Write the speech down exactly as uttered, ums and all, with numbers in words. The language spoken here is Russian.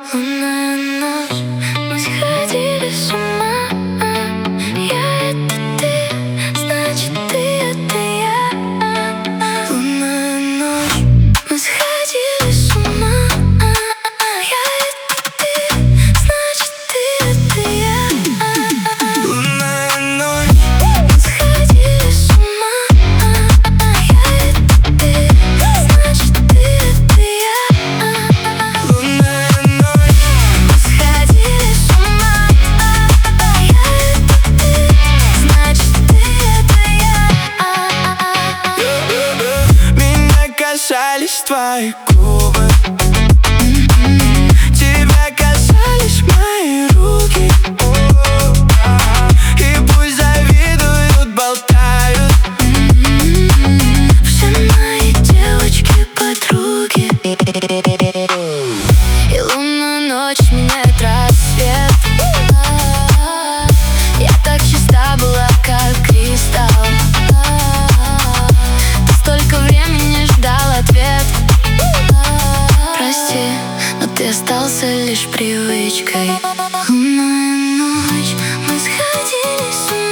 Лунная ночь, мы сходили с ума. Я — это ты, значит ты — это я. Лунная ночь, мы сходили с ума. Я — это ты, значит ты — это я. Лунная ночь, Мы сходили с ума. Я — это ты, значит ты — это я. лунная ночь, Мы сходили с ума. Я — это ты, значит ты — это я. меня касались твои губы, тебя касались мои руки. И пусть завидуют, болтают, Все мои девочки-подруги. И лунную ночь меняет рассвет. Я так чиста была, как кристалл. Ты столько времени ждал ответ. Прости, но ты остался лишь привычкой. Лунная ночь, мы сходили с ума.